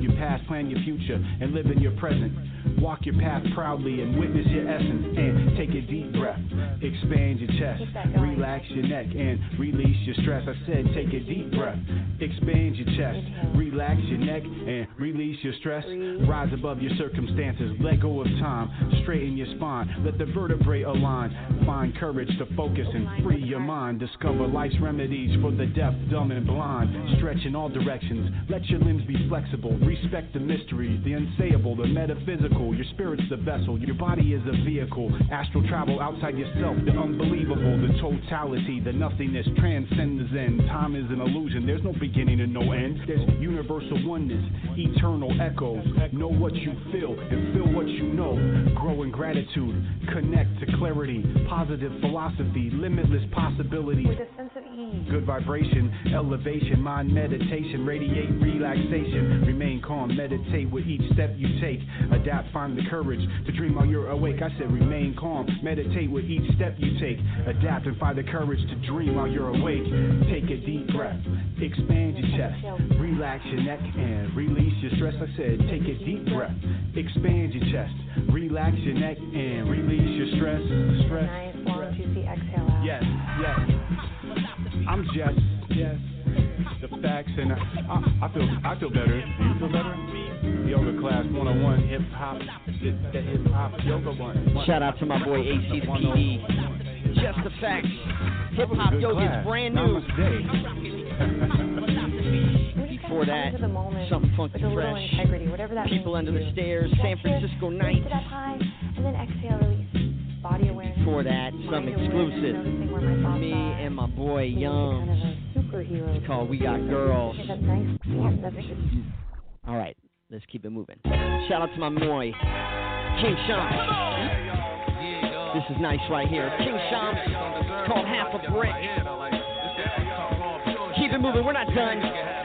plan your future, and live in your present. Walk your path proudly and witness your essence. And take a deep breath, expand your chest, relax your neck and release your stress. I said take a deep breath, expand your chest, relax your neck and release your stress. Rise above your circumstances, let go of time, straighten your spine, let the vertebrae align. Find courage to focus and free your mind. Discover life's remedies for the deaf, dumb, and blind. Stretch in all directions, let your limbs be flexible. Respect the mysteries, the unsayable, the metaphysical. Your spirit's the vessel, your body is a vehicle. Astral travel outside yourself, the unbelievable, the totality, the nothingness, transcend the zen. Time is an illusion, there's no beginning and no end. There's universal oneness, eternal echoes. Know what you feel and feel what you know. Grow in gratitude, connect to clarity, positive philosophy, limitless possibilities. With a sense of ease. Good vibration, elevation, mind meditation, radiate relaxation. Remain calm, meditate with each step you take. Adapt, find the courage to dream while you're awake. I said remain calm, meditate with each step you take. Adapt and find the courage to dream while you're awake. Take a deep breath, expand your chest, relax your neck and release your stress. I said take a deep breath, expand your chest, relax your neck and release your stress. Stress. Nice long juicy exhale out. Yes, yes. I'm just, yes. The facts and I, I, I feel, I feel better. Do you feel better? Yoga class one oh one, hip hop, that hip hop yoga one. Shout out to my boy A C the P D. Just the facts. Hip hop yoga is brand new. Before that, something funky fresh. Integrity, whatever that People means Under the Stairs, San Francisco Nights. Get up high, and then exhale, release. Body awareness. Before that, something exclusive. Me and my boy Young. It's called We Got Girls. Okay, that's nice. Yeah, that's good. All right, let's keep it moving. Shout out to my boy King Shams. This is nice right here. King Shams, called Half a Brick. Keep it moving, we're not done.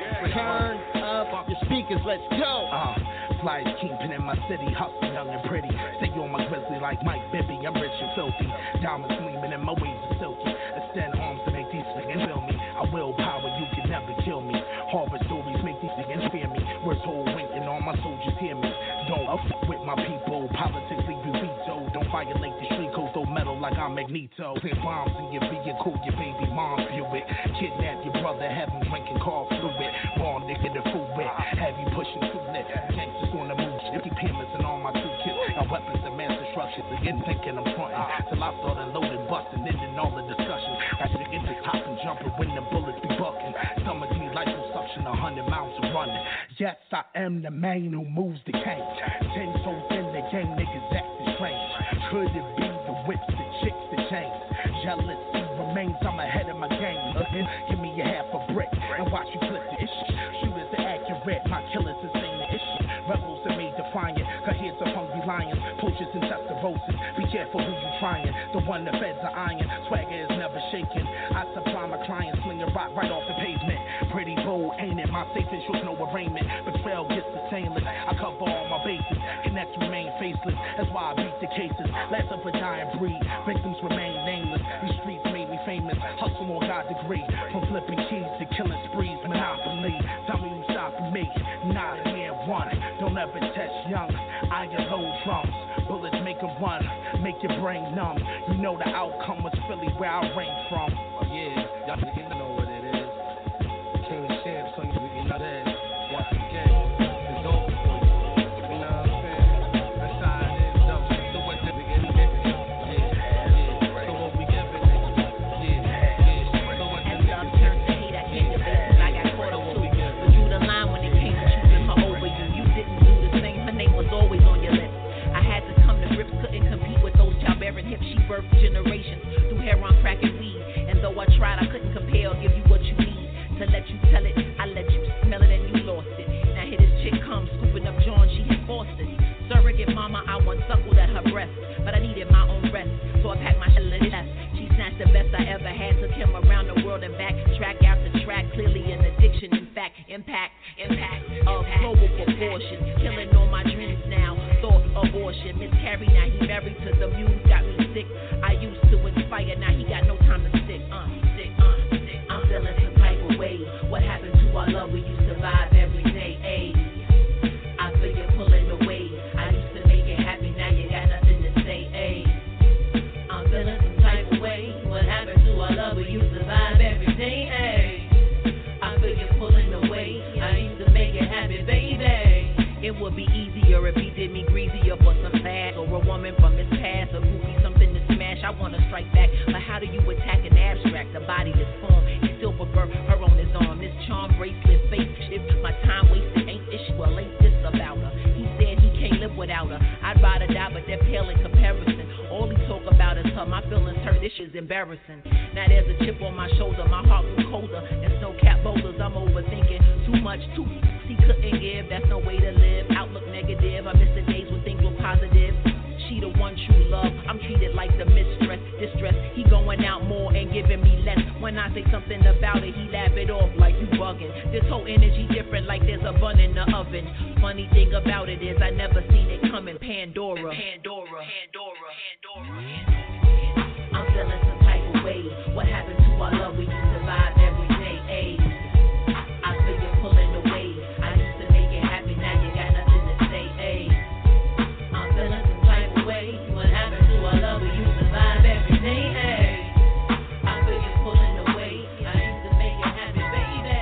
Turn up your speakers, let's go. Uh, fly kingpin in my city, hustle young and pretty. Stay on my grizzly like Mike Bibby, I'm rich and filthy. Diamonds gleaming and my waves are silky. Extend arms to make these niggas feel me. I will power, you can never kill me. Horror stories make these niggas fear me. Words hold weight and all my soldiers hear me. Don't up with my people, politics leave you veto. Don't violate the street codes, don't meddle like I'm Magneto. Plant bombs in your vehicle, your baby mom view it. Kidnap your brother, have him drinking car fluid. Born nigga the food with, have you pushing too lit. Gangsters on the move, shifty payments and all my two kids. Got weapons and mass destruction, again thinking I'm frontin'. Till I started loading, busting, ending all the discussion. I should get to top and jumping when the bullets be bucking. Some of these life will suction a hundred miles of running. Yes, I am the man who moves the cane. Ten souls in the game, niggas acting strange. Could it be the whips, the chicks, the chains? Jealousy remains, I'm ahead of my game. Looking, give me a half a brick and watch you flip the issue. Shooters are accurate, my killers is saying the issue. Rebels are made defiant, cause here's the hungry lions. Poachers and Testarossas, be careful who you trying. The one the feds are iron, swagger is never shaken. I supply my clients, sling a rock right off the pavement. Pretty bold, ain't it? My safe is no arraignment. Betrayal gets the stainless. I cover all my bases. Connects remain faceless. That's why I beat the cases. Last of a dying breed. Victims remain nameless. These streets made me famous. Hustle on God degree. From flipping keys to killing sprees. Monopoly. Tell me who's stopping me. Not here one. Don't ever test young. I get low drums. Bullets make them run. Make your brain numb. You know the outcome was Philly where I reign from. Oh yeah, y'all niggas know what it is. King of champs, so you know that. Once again, it's over for you. You know what I'm saying? That's how it is, though. So what the niggas get? Yeah, yeah. So what we giving niggas? Yeah, yeah. So what the niggas turn to hate, I hate the bases. I got caught up too. But you the line when it came to choosing her over you. You didn't do the same. Her name was always on your lips. I had to come to grips, couldn't compete with those childbearing hips. She birthed generations through heroin, crack, and weed. And though I tried, I couldn't compare or give you what you need. To let you tell it, I let you smell it and you lost it. Now here this chick comes, scooping up John, she had fostered. Surrogate mama, I once suckled at her breast. But I needed my own rest, so I packed my shit and left. She snatched the best I ever had, took him around the world and back. Track after track, clearly an addiction. In fact, impact, impact of global proportion. Killing all my dreams now, thought abortion. Miscarried, now he married to the muse, got me sick. I used to inspire, now he got no time to stick. Uh, stick, uh, stick. I'm feeling some type of way. What happened to our love? We used to vibe every day. Ayy, I It would be easier if he did me greasier for some fat or a woman from his past, a groupie, something to smash. I wanna strike back, but how do you attack an abstract? The body is formed. He still prefer her on his arm. This charm bracelet, face if my time wasted ain't issue. Well, ain't this about her? He said he can't live without her. I'd rather die, but they're pale in comparison. All he talk about is her. My feelings hurt. This shit's embarrassing. Now there's a chip on my shoulder. My heart grew colder. And snow cap boulders. I'm overthinking too much. Too he couldn't give. That's no way to live. Outlook negative. I miss the days when things were positive. She the one true love. I'm treated like the mistress. Distress. He going out more and giving me less. When I say something about it, he laugh it off like you bugging. This whole energy different, like there's a bun in the oven. Funny thing about it is I never seen it coming. Pandora. Pandora. Pandora. Pandora. I'm feeling some type of way. What happened to our love? We used to vibe every day. Ayy. I feel you pulling away. I used to make it happy. Now you got nothing to say. Ayy. I'm feeling some type of way. What happened to our love? We used to vibe every day. Ayy. I feel you pulling away. I used to make it happy, baby.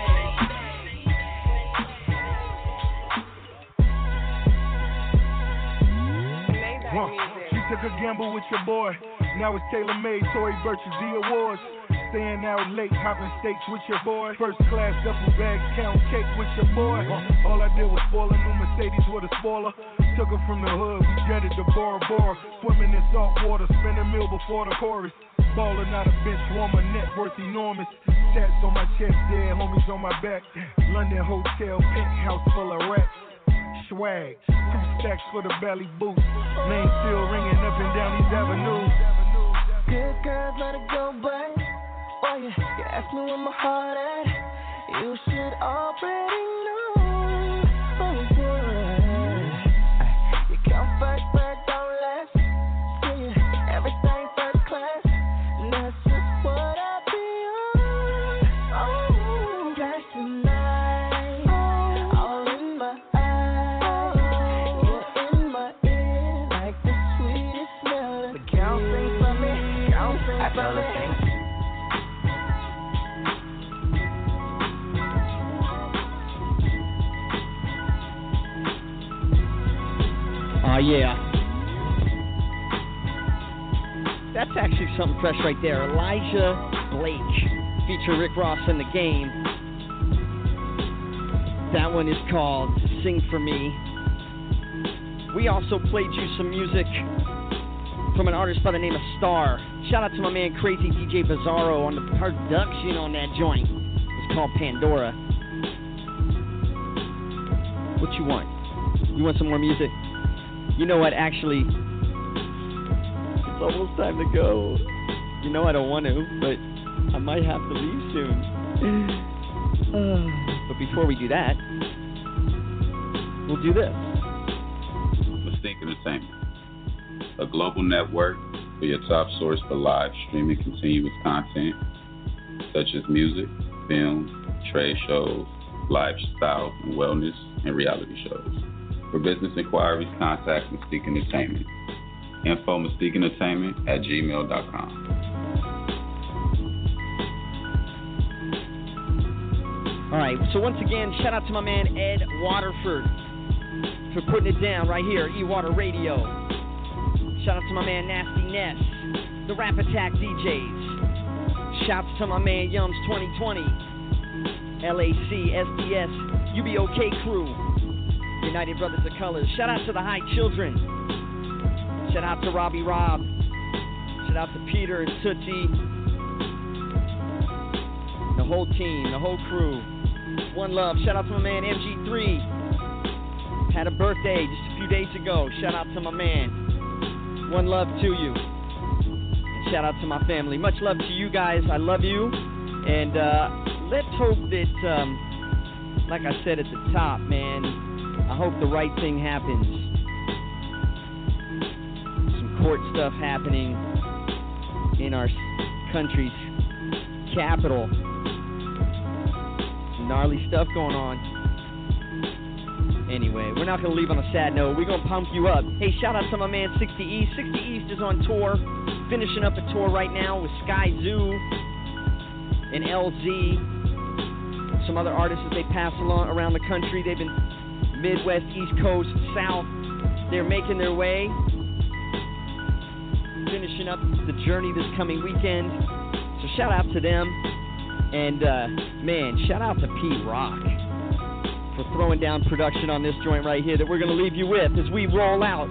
Huh. You took a gamble with your boy. Now it's tailor-made, Tory Burch's the awards. Staying out late, hopping steaks with your boy. First class duffel bags, count cake with your boy. All I did was spoil a new Mercedes with a spoiler. Took her from the hood, we jetted to Bora Bora. Swimming in salt water, spend a meal before the chorus. Ballin' out a bench warmer, net worth enormous. Tats on my chest, dead homies on my back. London hotel, penthouse full of racks. Swag, two stacks for the belly boost. Name still ringing up and down these avenues. Good girls, let it go, but oh yeah, you ask me where my heart at. You should already know. Oh yeah, you count first, but don't last. Yeah, everything first class. And that's just what I be on. Oh, that's tonight. All in my eyes, you're in my ear like the sweetest melody. The count sing for me, count sing for me. Oh, yeah. That's actually something fresh right there. Elijah Blake, feature Rick Ross in The Game. That one is called Sing For Me. We also played you some music from an artist by the name of Star. Shout out to my man Crazy D J Bizarro on the production on that joint. It's called Pandora. What you want? You want some more music? You know what, actually, it's almost time to go. You know I don't want to, but I might have to leave soon. But before we do that, we'll do this. Mystique Entertainment, a global network for your top source for live streaming continuous content, such as music, film, trade shows, lifestyle and wellness, and reality shows. For business inquiries, contact Mystique Entertainment. Info Mystique Entertainment at gmail dot com. All right, so once again, shout out to my man Ed Waterford for putting it down right here, E-Water Radio. Shout out to my man Nasty Ness, the Rap Attack D Js. Shouts to my man Yums twenty twenty, L A C, S D S, U B O K crew. United Brothers of Colors. Shout out to the High Children. Shout out to Robbie Rob. Shout out to Peter and Tootsie. The whole team, the whole crew. One love. Shout out to my man M G three. Had a birthday just a few days ago. Shout out to my man. One love to you. And shout out to my family. Much love to you guys. I love you. And uh, let's hope that, um, like I said at the top, man, I hope the right thing happens. Some court stuff happening in our country's capital. Some gnarly stuff going on. Anyway, we're not going to leave on a sad note. We're going to pump you up. Hey, shout out to my man sixty East. sixty East is on tour. Finishing up a tour right now with Sky Zoo and L Z. Some other artists that they pass along around the country. They've been Midwest, East Coast, South. They're making their way, finishing up the journey this coming weekend. So shout out to them. And, uh, man, shout out to Pete Rock for throwing down production on this joint right here that we're going to leave you with as we roll out.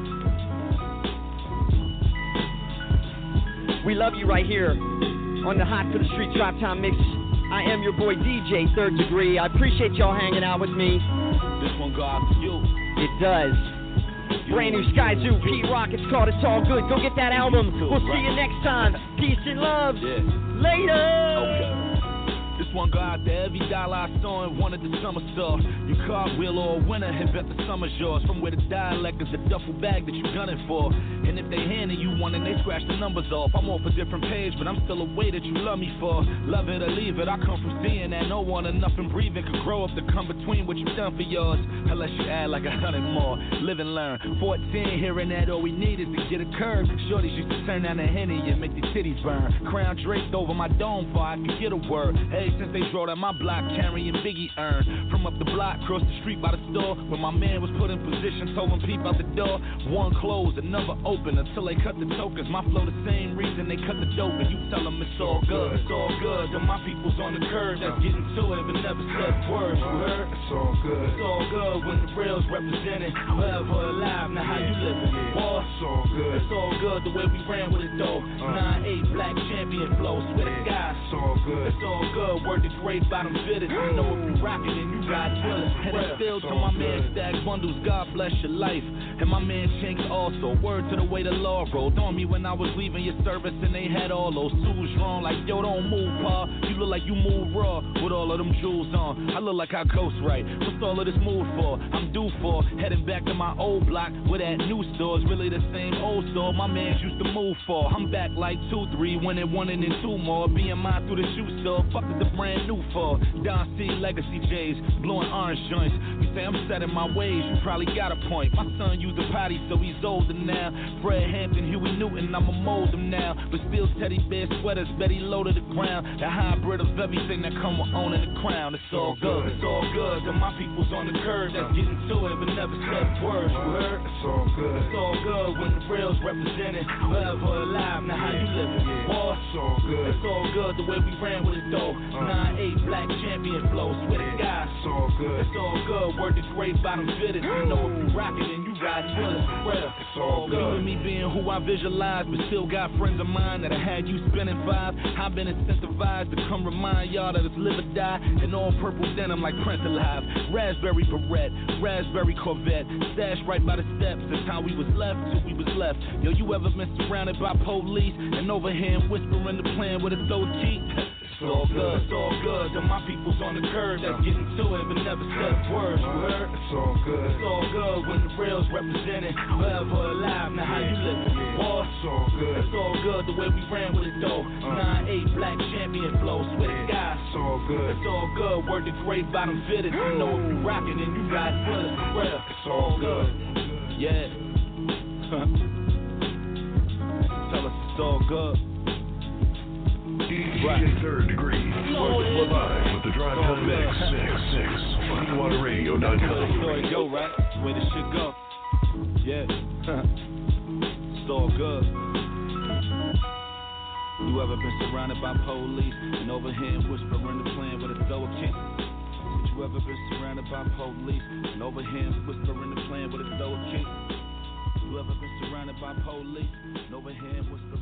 We love you right here on the Hot for the Street Drop Time Mix. I am your boy D J Third Degree. I appreciate y'all hanging out with me. This one go out to you. It does. Brand new Sky Zoo, Pete Rock. It's called It's All Good. Go get that album. We'll see you next time. Peace and love. Yeah. Later. Okay. This one go out to every dollar I saw and wanted the summer store. You cartwheel or a winner and bet the summer's yours. From where the dialect is the duffel bag that you gunning for. And if they handing you one and they scratch the numbers off, I'm off a different page, but I'm still a way that you love me for. Love it or leave it, I come from seeing that no one or nothing breathing could grow up to come between what you've done for yours. Unless you add like a hundred more. Live and learn. fourteen, hearing that all we need is to get a curve. Shorties used to turn down the Henny and make the titties burn. Crown draped over my dome before I could get a word. Hey, since they drove down my block carrying Biggie urn. From up the block, across the street by the store, when my man was put in position, told him peep out the door. One closed, another open until they cut the tokens. My flow the same reason they cut the dope, and you tell them it's all good, it's all good. And my people's on the curve that's getting to it, but never said words. You heard? It's all good. It's all good when the real's represented. Forever alive, now how you living? Boy, it's all good. It's all good the way we ran with it though. nine eight black champion flow, swear to God. It's all good. It's all good. Word to great bottom fitters. You know if you rockin' and you ride with us. And it's still to my man Stack Bundles. God bless your life. And my man Chinks also. Word to the way the law rolled on me when I was leaving your service and they had all those suits wrong. Like, yo, don't move, pa. You look like you move raw with all of them jewels on. I look like I ghost right. What's all of this mood for? I'm due for heading back to my old block where that new store's really the same old store my mans used to move for. I'm back like two, three, winning one and then two more. Being mine through the shoe store. Fuck is the brand new for? Don C, Legacy J's, blowing orange joints. You say I'm set in my ways, you probably got a point. My son used a potty, so he's older now. Fred Hampton, Huey Newton, I'ma mold him now. But still teddy bear sweaters, Betty low to the ground. The hybrid of everything that come with owning the crown. It's all good, it's all good. And my people's on the curve that's getting to it, but never said words. You heard? It's all good. It's all good when the real's represented. Forever alive, now how you living? Boy, it's all good. It's all good the way we ran with it though. nine eight black champion flow, swear to God. It's all good. It's all good. Word to great bottom fitters. You know if you rockin' and you riding with us. Well, it's all good. With me being who I visualize, but still got friends of mine that I had you spinning five. I've been incentivized to come remind y'all that it's live or die. And all purple denim like Prince Alive. Raspberry Barrette, raspberry Corvette. Stashed right by the steps. That's how we was left till we was left. Yo, you ever been surrounded by police and over here whispering the plan with a throat cheek? It's all good, it's all good. And my people's on the curve that's getting to it, but never said words. You heard? It's all good. It's all good when the real's represented. Forever alive, now how you living? Boy, it's all good. It's all good the way we ran with it though. nine eight black champion flow, swear to God. It's all good. It's all good. Word to great bottom fitters. You know if you rockin' and you riding with us. Well, it's all good. Yeah. Tell us it's all good. Right. Third Degree. We're live with the Drive Time Mix. six six Funny Water Radio dot com. That's the story go, right? That's the way this shit go. Yeah. It's all good. You ever been surrounded by police and over here whispering the plan with a throw a kick? Did you ever been surrounded by police and over here whispering the plan with a throw a kick? You ever been surrounded by police and over here whispering